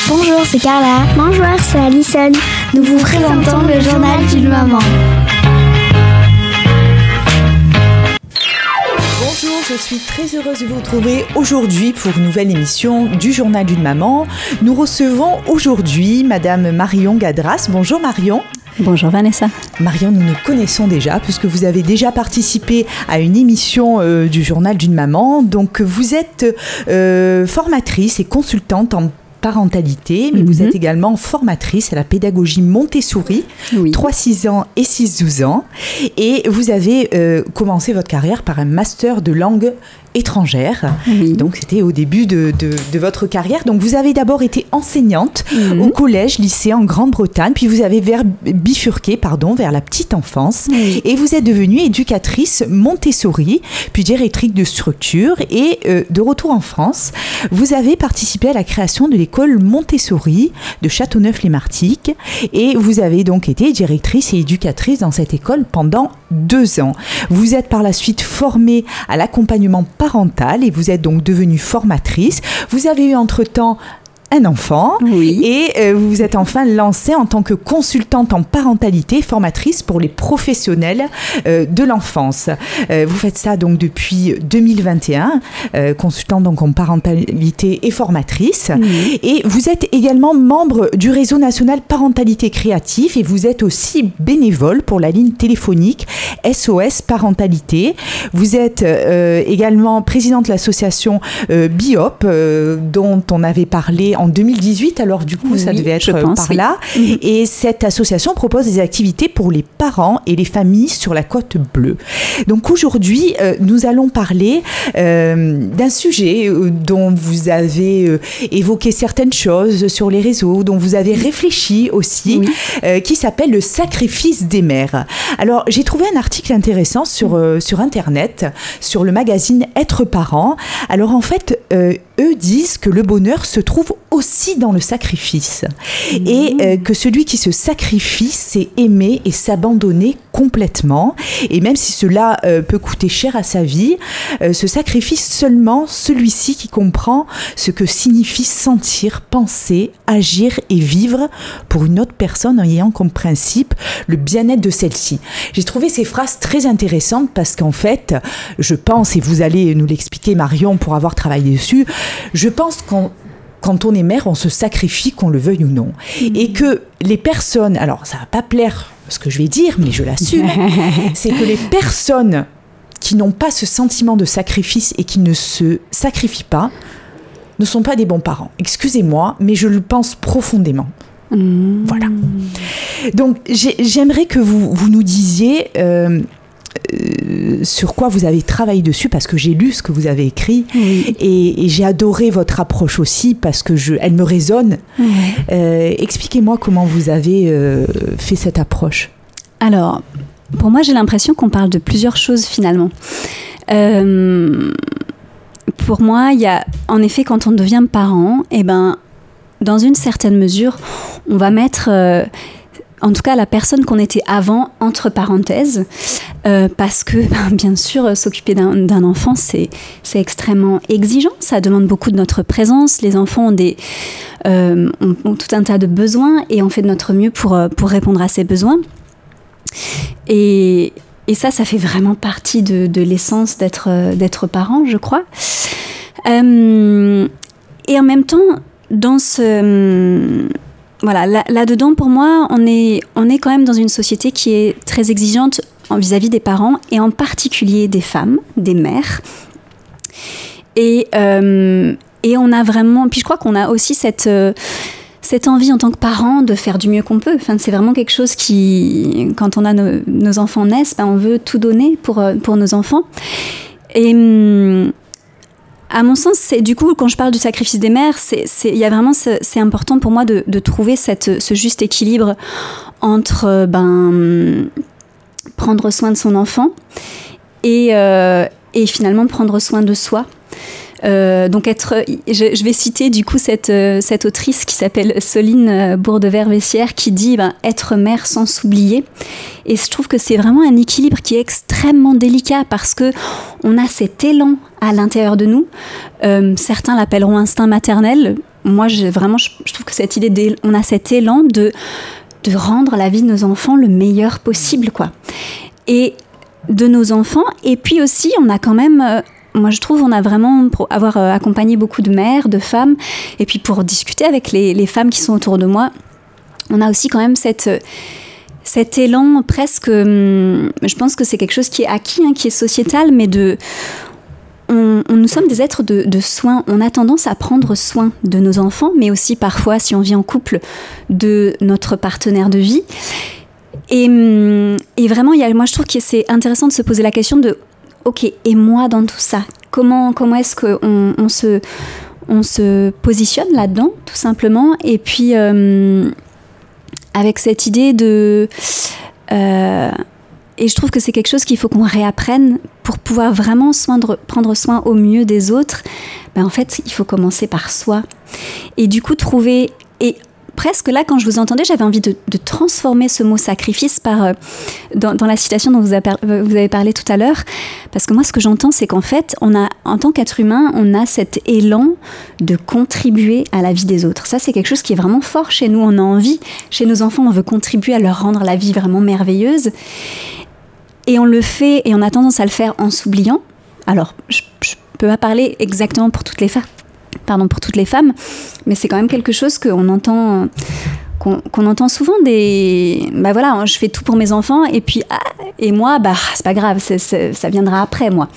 Bonjour, c'est Carla. Bonjour, c'est Alison. Nous vous présentons le journal d'une maman. Bonjour, je suis très heureuse de vous retrouver aujourd'hui pour une nouvelle émission du journal d'une maman. Nous recevons aujourd'hui Madame Marion Gadras. Bonjour Marion. Bonjour Vanessa. Marion, nous nous connaissons déjà puisque vous avez déjà participé à une émission du journal d'une maman. Donc vous êtes formatrice et consultante en parentalité, mais vous êtes également formatrice à la pédagogie Montessori, 3-6 ans et 6-12 ans. Et vous avez commencé votre carrière par un master de langue étrangère. Donc c'était au début de votre carrière. Donc vous avez d'abord été enseignante au collège, lycée en Grande-Bretagne, puis vous avez bifurqué vers la petite enfance et vous êtes devenue éducatrice Montessori, puis directrice de structure et de retour en France, vous avez participé à la création de l'école Montessori de Châteauneuf-les-Martigues et vous avez donc été directrice et éducatrice dans cette école pendant 2 ans. Vous êtes par la suite formée à l'accompagnement parental et vous êtes donc devenue formatrice. Vous avez eu entre-temps un enfant et vous vous êtes enfin lancée en tant que consultante en parentalité, formatrice pour les professionnels de l'enfance. Vous faites ça donc depuis 2021, consultante donc en parentalité et formatrice. Et vous êtes également membre du réseau national parentalité créative et vous êtes aussi bénévole pour la ligne téléphonique SOS Parentalité. Vous êtes également présidente de l'association BIOP dont on avait parlé en 2018, alors du coup ça devait être par là. Et cette association propose des activités pour les parents et les familles sur la côte bleue. Donc aujourd'hui, nous allons parler d'un sujet dont vous avez évoqué certaines choses sur les réseaux, dont vous avez réfléchi aussi, qui s'appelle le sacrifice des mères. Alors j'ai trouvé un article intéressant sur Internet, sur le magazine Être Parent. Alors en fait, eux disent que le bonheur se trouve aussi dans le sacrifice et que celui qui se sacrifie, c'est aimer et s'abandonner complètement. Et même si cela peut coûter cher à sa vie, se sacrifie seulement celui-ci qui comprend ce que signifie sentir, penser, agir et vivre pour une autre personne en ayant comme principe le bien-être de celle-ci. J'ai trouvé ces phrases très intéressantes parce qu'en fait, je pense, et vous allez nous l'expliquer Marion pour avoir travaillé dessus, je pense quand on est mère, on se sacrifie, qu'on le veuille ou non. Et que les personnes, alors ça va pas plaire ce que je vais dire, mais je l'assume, c'est que les personnes qui n'ont pas ce sentiment de sacrifice et qui ne se sacrifient pas, ne sont pas des bons parents. Excusez-moi, mais je le pense profondément. Voilà. Donc j'aimerais que vous nous disiez sur quoi vous avez travaillé dessus, parce que j'ai lu ce que vous avez écrit et j'ai adoré votre approche aussi parce que elle me résonne. Expliquez-moi comment vous avez fait cette approche. Alors, pour moi, j'ai l'impression qu'on parle de plusieurs choses finalement. Pour moi, il y a en effet, quand on devient parent, dans une certaine mesure, on va mettre en tout cas la personne qu'on était avant entre parenthèses, parce que bien sûr s'occuper d'un enfant c'est extrêmement exigeant, ça demande beaucoup de notre présence. Les enfants ont tout un tas de besoins et on fait de notre mieux pour répondre à ces besoins et ça fait vraiment partie de l'essence d'être parent, je crois. Et en même temps, dans là-dedans, pour moi, on est quand même dans une société qui est très exigeante vis-à-vis des parents et en particulier des femmes, des mères. Et on a vraiment... Puis je crois qu'on a aussi cette envie en tant que parents de faire du mieux qu'on peut. Enfin, c'est vraiment quelque chose qui... Quand on a nos enfants naissent, on veut tout donner pour nos enfants. Et... à mon sens, c'est du coup, quand je parle du sacrifice des mères, il y a vraiment, c'est important pour moi de trouver ce juste équilibre entre prendre soin de son enfant et finalement prendre soin de soi. Donc je vais citer du coup cette autrice qui s'appelle Soline Bourdevert-Vessière qui dit être mère sans s'oublier. Et je trouve que c'est vraiment un équilibre qui est extrêmement délicat parce que on a cet élan à l'intérieur de nous. Certains l'appelleront instinct maternel. moi, je trouve que cette idée, on a cet élan de rendre la vie de nos enfants le meilleur possible, quoi. Et de nos enfants, et puis aussi, on a quand même... moi, je trouve, on a vraiment, pour avoir accompagné beaucoup de mères, de femmes, et puis pour discuter avec les femmes qui sont autour de moi, on a aussi quand même cet élan presque... je pense que c'est quelque chose qui est acquis, qui est sociétal, mais nous sommes des êtres de soins. On a tendance à prendre soin de nos enfants, mais aussi parfois, si on vit en couple, de notre partenaire de vie. Et vraiment, moi, je trouve que c'est intéressant de se poser la question de ok, et moi dans tout ça, comment est-ce qu'on on se positionne là-dedans, tout simplement. Et puis, avec cette idée de... et je trouve que c'est quelque chose qu'il faut qu'on réapprenne pour pouvoir vraiment prendre soin au mieux des autres. Ben en fait, il faut commencer par soi. Et du coup, trouver... Et presque là, quand je vous entendais, j'avais envie de transformer ce mot sacrifice dans la citation dont vous avez parlé tout à l'heure. Parce que moi, ce que j'entends, c'est qu'en fait, en tant qu'être humain, on a cet élan de contribuer à la vie des autres. Ça, c'est quelque chose qui est vraiment fort chez nous. On a envie, chez nos enfants, on veut contribuer à leur rendre la vie vraiment merveilleuse. Et on le fait, et on a tendance à le faire en s'oubliant. Alors, je ne peux pas parler exactement pour toutes les femmes. Pour toutes les femmes, mais c'est quand même quelque chose qu'on entend, qu'on entend souvent bah voilà, je fais tout pour mes enfants et puis et moi, bah c'est pas grave, ça viendra après moi.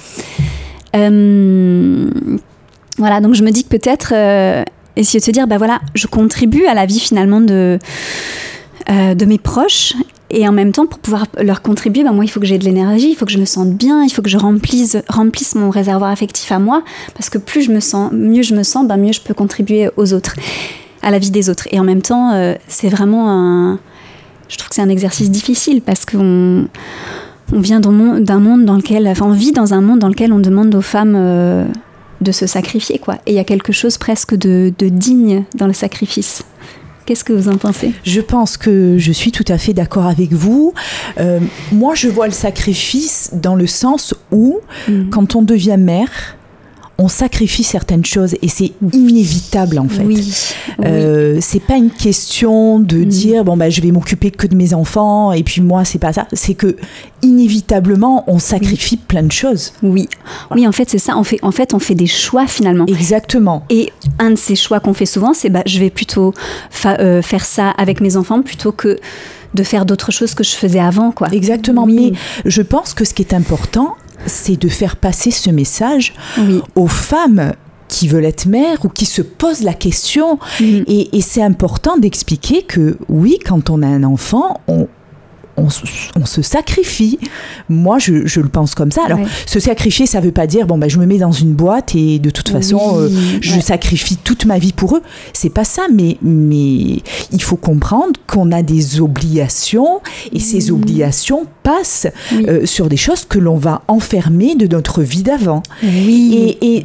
Voilà, donc je me dis que peut-être essayer de se dire, bah voilà, je contribue à la vie finalement de mes proches. Et en même temps, pour pouvoir leur contribuer, moi, il faut que j'ai de l'énergie, il faut que je me sente bien, il faut que je remplisse mon réservoir affectif à moi, parce que mieux je me sens, mieux je peux contribuer aux autres, à la vie des autres. Et en même temps, c'est vraiment je trouve que c'est un exercice difficile, parce qu'on vient d'un monde dans lequel, on vit dans un monde dans lequel on demande aux femmes de se sacrifier, quoi. Et il y a quelque chose presque de digne dans le sacrifice. Qu'est-ce que vous en pensez ? Je pense que je suis tout à fait d'accord avec vous. Moi, je vois le sacrifice dans le sens où, quand on devient mère, on sacrifie certaines choses et c'est inévitable en fait. Oui. C'est pas une question de dire je vais m'occuper que de mes enfants et puis moi c'est pas ça. C'est que inévitablement on sacrifie plein de choses. Oui, en fait c'est ça. On fait des choix finalement. Exactement. Et un de ces choix qu'on fait souvent, c'est je vais plutôt faire ça avec mes enfants plutôt que de faire d'autres choses que je faisais avant, quoi. Exactement. Mais je pense que ce qui est important, c'est de faire passer ce message aux femmes qui veulent être mères ou qui se posent la question. Et c'est important d'expliquer que oui, quand on a un enfant, on se sacrifie. Moi, je le pense comme ça. Alors, se sacrifier, ça ne veut pas dire je me mets dans une boîte et de toute façon, je sacrifie toute ma vie pour eux. C'est pas ça, mais il faut comprendre qu'on a des obligations et ces obligations passent sur des choses que l'on va enfermer de notre vie d'avant. Et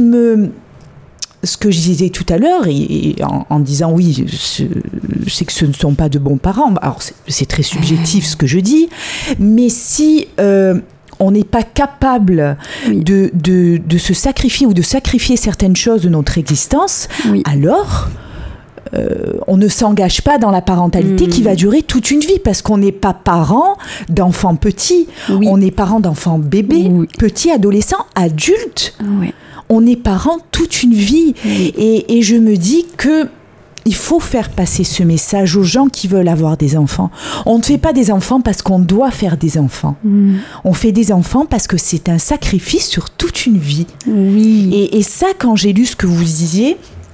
ce que je disais tout à l'heure, et en disant c'est que ce ne sont pas de bons parents. Alors, c'est très subjectif ce que je dis, mais si on n'est pas capable de se sacrifier ou de sacrifier certaines choses de notre existence, alors... on ne s'engage pas dans la parentalité qui va durer toute une vie, parce qu'on n'est pas parent d'enfants petits, on est parent d'enfants bébés, petits, adolescents, adultes. On est parents toute une vie. Et je me dis que il faut faire passer ce message aux gens qui veulent avoir des enfants. On ne fait pas des enfants parce qu'on doit faire des enfants. On fait des enfants parce que c'est un sacrifice sur toute une vie. Et ça, quand j'ai lu ce que vous disiez,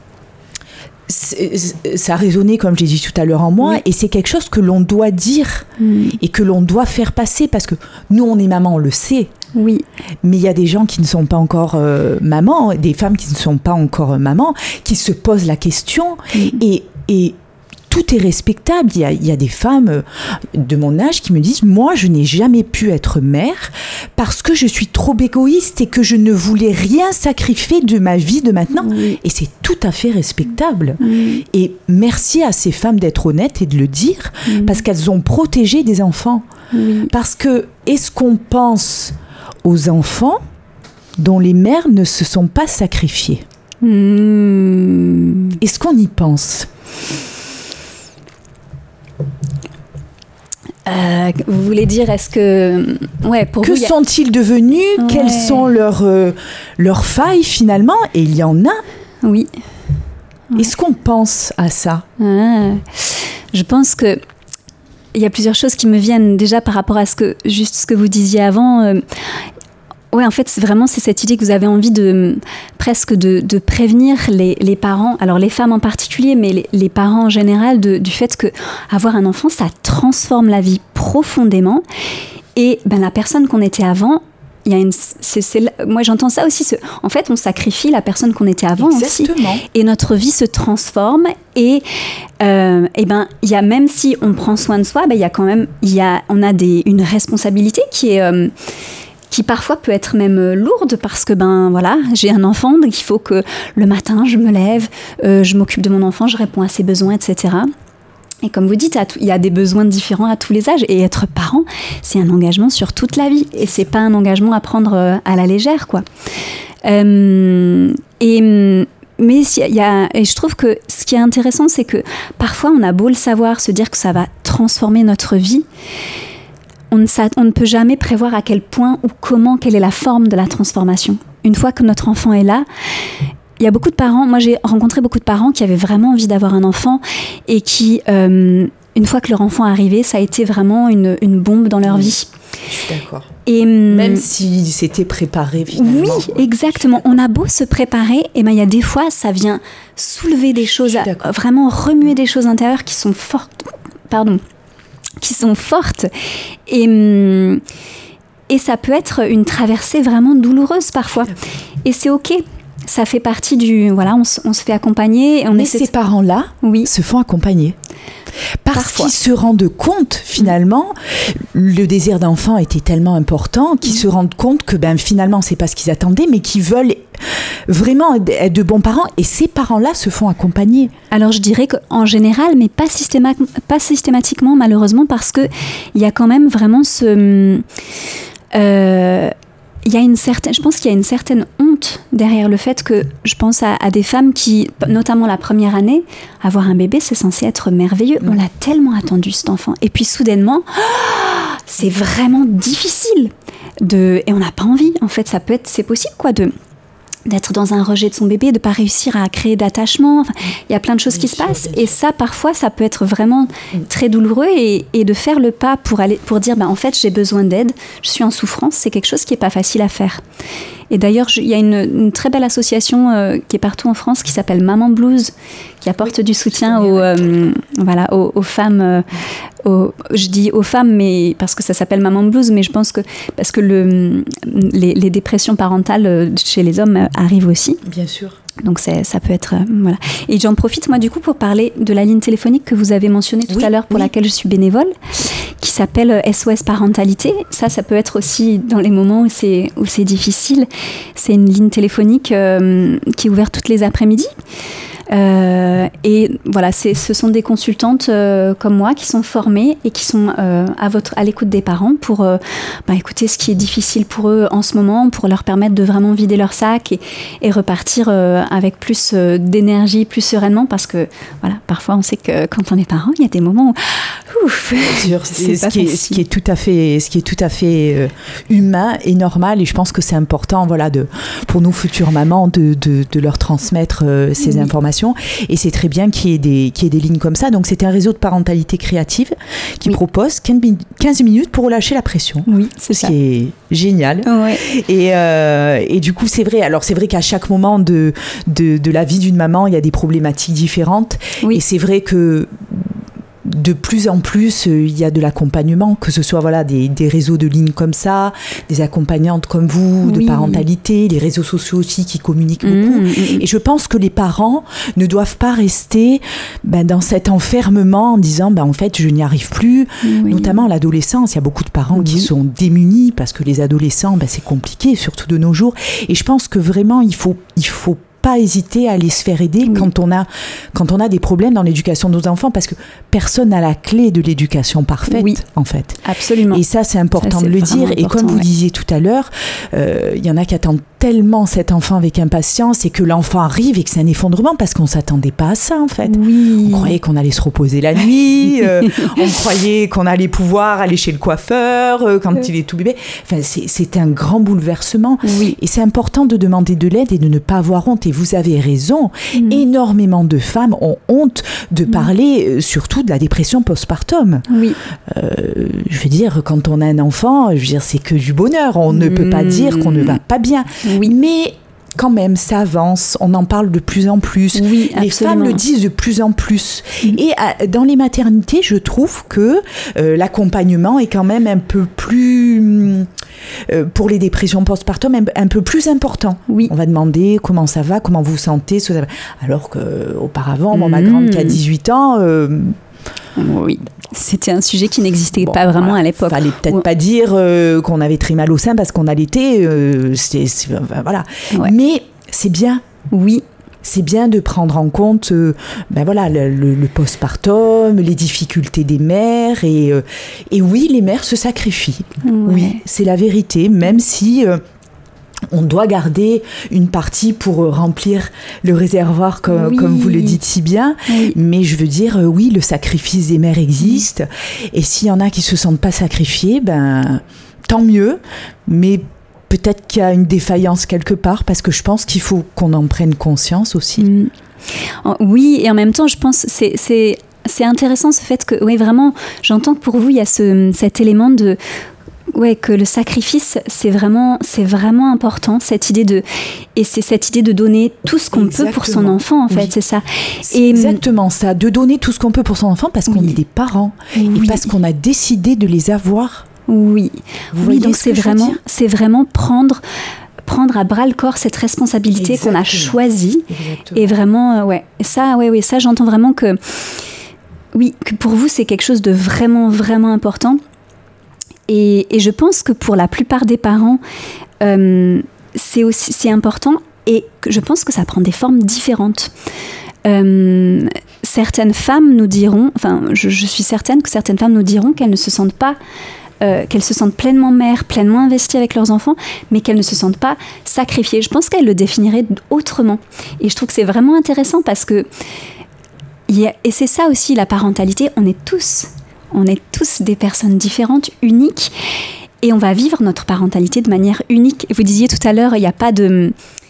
ça a résonné, comme j'ai dit tout à l'heure, en moi, et c'est quelque chose que l'on doit dire et que l'on doit faire passer, parce que nous, on est maman, on le sait. Mais il y a des gens qui ne sont pas encore mamans, des femmes qui ne sont pas encore mamans, qui se posent la question, et tout est respectable. Il y a des femmes de mon âge qui me disent « Moi, je n'ai jamais pu être mère parce que je suis trop égoïste et que je ne voulais rien sacrifier de ma vie de maintenant. » Et c'est tout à fait respectable. Et merci à ces femmes d'être honnêtes et de le dire, parce qu'elles ont protégé des enfants. Parce que, est-ce qu'on pense aux enfants dont les mères ne se sont pas sacrifiées ? Est-ce qu'on y pense ? Vous voulez dire, est-ce que... Ouais, pour que vous, sont-ils devenus ? Ouais. Quelles sont leurs failles finalement ? Et il y en a. Oui. Est-ce qu'on pense à ça ? Je pense que il y a plusieurs choses qui me viennent déjà par rapport à ce que vous disiez avant. Ouais, en fait, c'est cette idée que vous avez envie presque de prévenir les parents, alors les femmes en particulier, mais les parents en général, du fait que avoir un enfant, ça transforme la vie profondément. Et la personne qu'on était avant, il y a moi j'entends ça aussi. En fait, on sacrifie la personne qu'on était avant. Exactement. Aussi, et notre vie se transforme. Et il y a, même si on prend soin de soi, il y a quand même, on a une responsabilité qui parfois peut être même lourde parce que j'ai un enfant, donc il faut que le matin je me lève, je m'occupe de mon enfant, je réponds à ses besoins, etc. Et comme vous dites, il y a des besoins différents à tous les âges, et être parent, c'est un engagement sur toute la vie, et c'est pas un engagement à prendre à la légère, quoi. Mais je trouve que ce qui est intéressant, c'est que parfois on a beau le savoir, se dire que ça va transformer notre vie, on ne peut jamais prévoir à quel point ou comment, quelle est la forme de la transformation. Une fois que notre enfant est là, il y a beaucoup de parents, moi j'ai rencontré beaucoup de parents qui avaient vraiment envie d'avoir un enfant et qui, une fois que leur enfant est arrivé, ça a été vraiment une bombe dans leur vie. Je suis d'accord. Et, même s'ils s'étaient préparés finalement. Oui, exactement. On a beau se préparer, et il y a des fois, ça vient soulever des choses, vraiment remuer des choses intérieures qui sont fortes. Et ça peut être une traversée vraiment douloureuse parfois. Et c'est ok. Ça fait partie on se fait accompagner. Et Mais ces parents-là se font accompagner. Parce qu'ils se rendent compte, finalement, le désir d'enfant était tellement important qu'ils se rendent compte que finalement, c'est pas ce qu'ils attendaient, mais qu'ils veulent vraiment être de bons parents. Et ces parents-là se font accompagner. Alors, je dirais qu'en général, mais pas systématiquement, malheureusement, parce qu'il y a quand même vraiment je pense qu'il y a une certaine honte derrière le fait que je pense à des femmes qui, notamment la première année, avoir un bébé, c'est censé être merveilleux. On l'a tellement attendu, cet enfant. Et puis soudainement, c'est vraiment difficile. Et on n'a pas envie. En fait, c'est possible, d'être dans un rejet de son bébé, de ne pas réussir à créer d'attachement. Il y a plein de choses qui se passent. Et ça, parfois, ça peut être vraiment très douloureux. Et de faire le pas pour dire, en fait, j'ai besoin d'aide, je suis en souffrance, c'est quelque chose qui n'est pas facile à faire. Et d'ailleurs, il y a une très belle association qui est partout en France qui s'appelle Maman Blues, qui apporte du soutien aux femmes. Je dis aux femmes, mais parce que ça s'appelle Maman Blues, mais je pense que parce que les dépressions parentales chez les hommes arrivent aussi. Bien sûr. Donc ça peut être voilà. Et j'en profite moi du coup pour parler de la ligne téléphonique que vous avez mentionnée tout à l'heure, pour laquelle je suis bénévole, qui s'appelle SOS Parentalité. Ça peut être aussi dans les moments où c'est difficile. C'est une ligne téléphonique qui est ouverte toutes les après-midi. Et voilà, ce sont des consultantes comme moi qui sont formées et qui sont à l'écoute des parents pour écouter ce qui est difficile pour eux en ce moment, pour leur permettre de vraiment vider leur sac et repartir avec plus d'énergie, plus sereinement, parce que voilà, parfois on sait que quand on est parent, il y a des moments où ce qui est tout à fait humain et normal, et je pense que c'est important pour nos futures mamans de leur transmettre ces informations. Et c'est très bien qu'il y ait des lignes comme ça. Donc c'est un réseau de parentalité créative qui propose 15 minutes pour relâcher la pression. Oui, c'est ça. Ce qui est génial. Ouais. Et du coup, c'est vrai. Alors c'est vrai qu'à chaque moment de la vie d'une maman, il y a des problématiques différentes. Oui. Et c'est vrai que de plus en plus, il y a de l'accompagnement, que ce soit des réseaux de lignes comme ça, des accompagnantes comme vous, de parentalité, les réseaux sociaux aussi qui communiquent beaucoup. Et je pense que les parents ne doivent pas rester dans cet enfermement en disant en fait je n'y arrive plus. Notamment à l'adolescence, il y a beaucoup de parents qui sont démunis parce que les adolescents, c'est compliqué, surtout de nos jours. Et je pense que vraiment il faut pas hésiter à aller se faire aider quand on a des problèmes dans l'éducation de nos enfants, parce que personne n'a la clé de l'éducation parfaite, en fait. Absolument. Et ça, c'est important de le dire. Et comme vous disiez tout à l'heure, il y en a qui attendent tellement cet enfant avec impatience et que l'enfant arrive et que c'est un effondrement parce qu'on ne s'attendait pas à ça en fait. Oui. On croyait qu'on allait se reposer la nuit, on croyait qu'on allait pouvoir aller chez le coiffeur quand il est tout bébé. Enfin, c'est un grand bouleversement. Oui. Et c'est important de demander de l'aide et de ne pas avoir honte. Et vous avez raison, énormément de femmes ont honte de parler surtout de la dépression postpartum. Oui. Je veux dire, quand on a un enfant, je veux dire, c'est que du bonheur. On ne peut pas dire qu'on ne va pas bien. Oui. Mais quand même, ça avance, on en parle de plus en plus. Oui, les femmes le disent de plus en plus. Et dans les maternités, je trouve que l'accompagnement est quand même un peu plus, pour les dépressions postpartum, un peu plus important. Oui. On va demander comment ça va, comment vous vous sentez. Alors qu'auparavant, ma grande qui a 18 ans... oui, c'était un sujet qui n'existait pas vraiment à l'époque. Fallait peut-être pas dire qu'on avait très mal au sein parce qu'on allaitait. Voilà. Ouais. Mais c'est bien. Oui. C'est bien de prendre en compte le postpartum, les difficultés des mères. Et oui, les mères se sacrifient. Ouais. Oui, c'est la vérité. Même si... on doit garder une partie pour remplir le réservoir, comme vous le dites si bien. Oui. Mais je veux dire, oui, le sacrifice des mères existe. Et s'il y en a qui ne se sentent pas sacrifiés, tant mieux. Mais peut-être qu'il y a une défaillance quelque part, parce que je pense qu'il faut qu'on en prenne conscience aussi. Oui, et en même temps, je pense que c'est intéressant ce fait que, oui, vraiment, j'entends que pour vous, il y a cet élément de... Ouais, que le sacrifice, c'est vraiment important, cette idée de donner tout ce qu'on peut pour son enfant, en fait, c'est ça. C'est exactement ça, de donner tout ce qu'on peut pour son enfant parce qu'on est des parents et parce qu'on a décidé de les avoir. Oui, donc c'est vraiment prendre à bras le corps cette responsabilité qu'on a choisie. Et vraiment, ça j'entends vraiment que pour vous, c'est quelque chose de vraiment, vraiment important. Et je pense que pour la plupart des parents, c'est important et que je pense que ça prend des formes différentes. Certaines femmes nous diront, je suis certaine que certaines femmes nous diront qu'elles ne se sentent pas, qu'elles se sentent pleinement mères, pleinement investies avec leurs enfants, mais qu'elles ne se sentent pas sacrifiées. Je pense qu'elles le définiraient autrement. Et je trouve que c'est vraiment intéressant parce que, et c'est ça aussi la parentalité, on est tous des personnes différentes, uniques, et on va vivre notre parentalité de manière unique. Vous disiez tout à l'heure, il n'y a pas de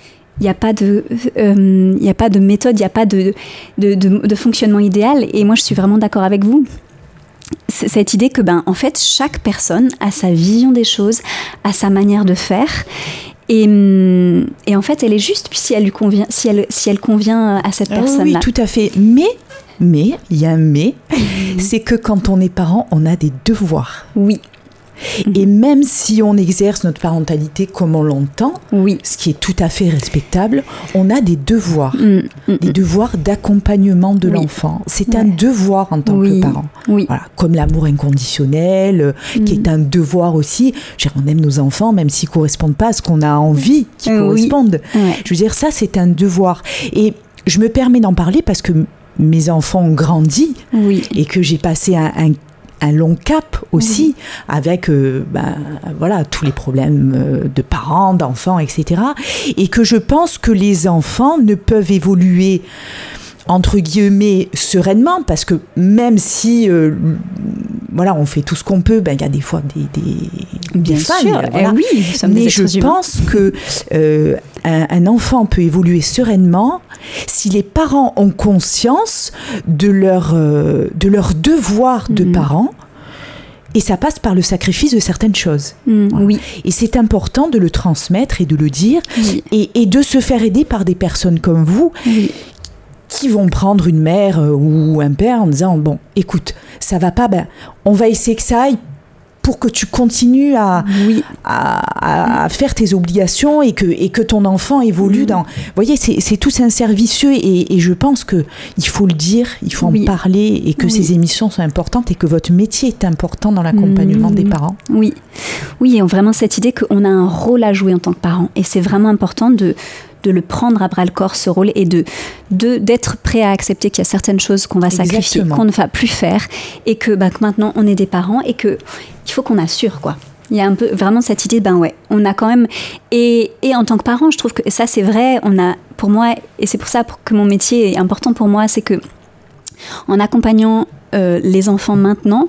méthode, il n'y a pas de fonctionnement idéal, et moi je suis vraiment d'accord avec vous. C'est cette idée que, en fait, chaque personne a sa vision des choses, a sa manière de faire, et en fait, elle est juste, puis si elle lui convient, si elle convient à cette personne-là. Oui, tout à fait. Mais, il y a un mais, c'est que quand on est parent, on a des devoirs. Oui. Et même si on exerce notre parentalité comme on l'entend, ce qui est tout à fait respectable, on a des devoirs. Des devoirs d'accompagnement de l'enfant. C'est un devoir en tant que parent. Voilà, comme l'amour inconditionnel, qui est un devoir aussi. On aime nos enfants, même s'ils ne correspondent pas à ce qu'on a envie qu'ils correspondent. Je veux dire, ça, c'est un devoir. Et je me permets d'en parler parce que mes enfants ont grandi et que j'ai passé un long cap aussi avec tous les problèmes de parents, d'enfants, etc. Et que je pense que les enfants ne peuvent évoluer entre guillemets sereinement parce que même si on fait tout ce qu'on peut, il y a des fois des failles. Mais je pense que un enfant peut évoluer sereinement si les parents ont conscience de leur devoir de parents. Et ça passe par le sacrifice de certaines choses. Et c'est important de le transmettre et de le dire et de se faire aider par des personnes comme vous qui vont prendre une mère ou un père en disant bon, écoute, ça va pas, on va essayer que ça aille pour que tu continues à faire tes obligations et que ton enfant évolue dans... Vous voyez, c'est tout un cercle vicieux et je pense qu'il faut le dire, il faut en parler et que ces émissions sont importantes et que votre métier est important dans l'accompagnement des parents. Oui, et vraiment cette idée qu'on a un rôle à jouer en tant que parent et c'est vraiment important de le prendre à bras le corps, ce rôle, et d'être prêt à accepter qu'il y a certaines choses qu'on va sacrifier, qu'on ne va plus faire, et que maintenant on est des parents et qu'il faut qu'on assure, quoi. Il y a un peu vraiment cette idée, on a quand même... Et en tant que parent, je trouve que ça, c'est vrai, pour moi, et c'est pour ça que mon métier est important pour moi, c'est que en accompagnant les enfants maintenant,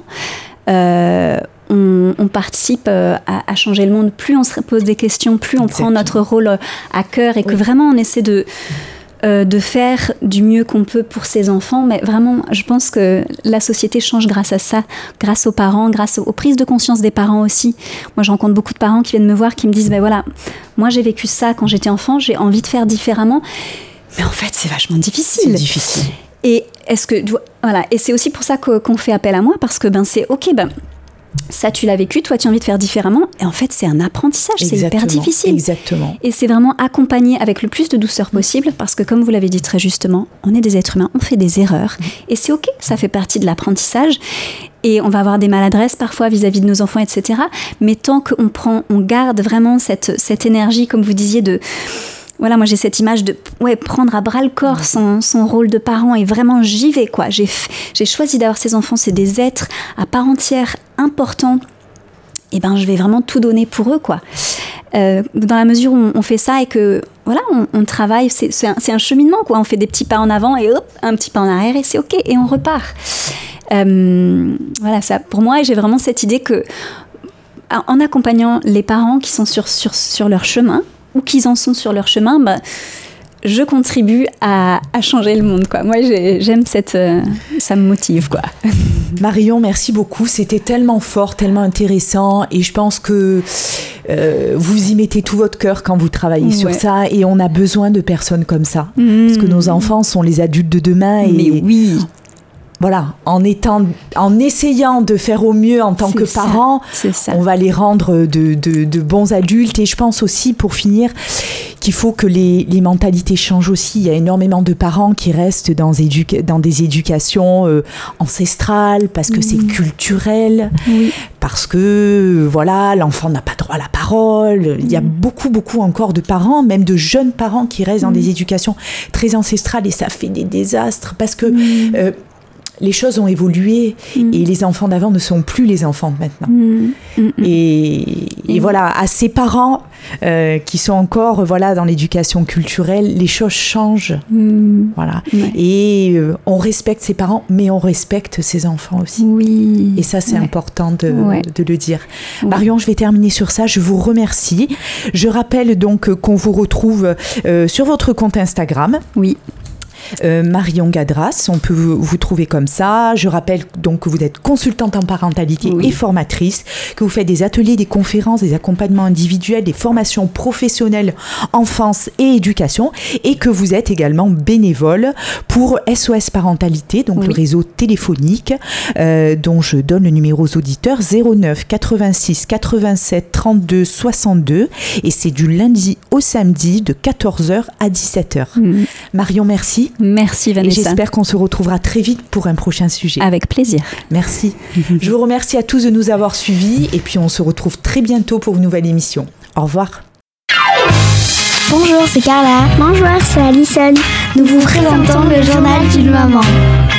on participe à changer le monde. Plus on se pose des questions, plus on prend notre rôle à cœur et que vraiment on essaie de faire du mieux qu'on peut pour ses enfants. Mais vraiment, je pense que la société change grâce à ça, grâce aux parents, grâce aux prises de conscience des parents aussi. Moi, je rencontre beaucoup de parents qui viennent me voir, qui me disent, moi j'ai vécu ça quand j'étais enfant, j'ai envie de faire différemment. Mais en fait, c'est vachement difficile. C'est difficile. Et et c'est aussi pour ça qu'on fait appel à moi, parce que c'est ok, ça tu l'as vécu, toi tu as envie de faire différemment, et en fait c'est un apprentissage, c'est hyper difficile. Exactement. Et c'est vraiment accompagner avec le plus de douceur possible, parce que comme vous l'avez dit très justement, on est des êtres humains, on fait des erreurs, et c'est ok, ça fait partie de l'apprentissage, et on va avoir des maladresses parfois vis-à-vis de nos enfants, etc. Mais tant on garde vraiment cette énergie, comme vous disiez, moi j'ai cette image de prendre à bras le corps son rôle de parent, et vraiment j'y vais, quoi. J'ai choisi d'avoir ces enfants, c'est des êtres à part entière importants, et je vais vraiment tout donner pour eux, quoi. Dans la mesure où on fait ça et que on travaille, c'est un cheminement, quoi. On fait des petits pas en avant et hop, un petit pas en arrière, et c'est ok, et on repart. Ça pour moi, j'ai vraiment cette idée que en accompagnant les parents qui sont sur leur chemin, ou qu'ils en sont sur leur chemin, je contribue à changer le monde, quoi. Moi, j'aime ça me motive, quoi. Marion, merci beaucoup. C'était tellement fort, tellement intéressant, et je pense que vous y mettez tout votre cœur quand vous travaillez sur ça, et on a besoin de personnes comme ça, parce que nos enfants sont les adultes de demain. Mais oui. Voilà, en essayant de faire au mieux en tant que parents, on va les rendre de bons adultes. Et je pense aussi, pour finir, qu'il faut que les mentalités changent aussi. Il y a énormément de parents qui restent dans des éducations ancestrales, parce que c'est culturel, parce que l'enfant n'a pas droit à la parole. Il y a beaucoup encore de parents, même de jeunes parents, qui restent dans des éducations très ancestrales, et ça fait des désastres, parce que les choses ont évolué, et les enfants d'avant ne sont plus les enfants de maintenant. Et voilà, à ces parents qui sont encore dans l'éducation culturelle, les choses changent. Et on respecte ses parents, mais on respecte ses enfants aussi. Oui. Et ça, c'est important de le dire. Marion, je vais terminer sur ça. Je vous remercie. Je rappelle donc qu'on vous retrouve sur votre compte Instagram. Oui. Marion Gadras, on peut vous trouver comme ça. Je rappelle donc que vous êtes consultante en parentalité et formatrice, que vous faites des ateliers, des conférences, des accompagnements individuels, des formations professionnelles enfance et éducation, et que vous êtes également bénévole pour SOS Parentalité, donc le réseau téléphonique dont je donne le numéro aux auditeurs, 09 86 87 32 62, et c'est du lundi au samedi de 14h à 17h. Marion, merci. Merci Vanessa. Et j'espère qu'on se retrouvera très vite pour un prochain sujet. Avec plaisir. Merci. Je vous remercie à tous de nous avoir suivis, et puis on se retrouve très bientôt pour une nouvelle émission. Au revoir. Bonjour, c'est Carla. Bonjour, c'est Alison. Nous vous présentons le journal d'une maman.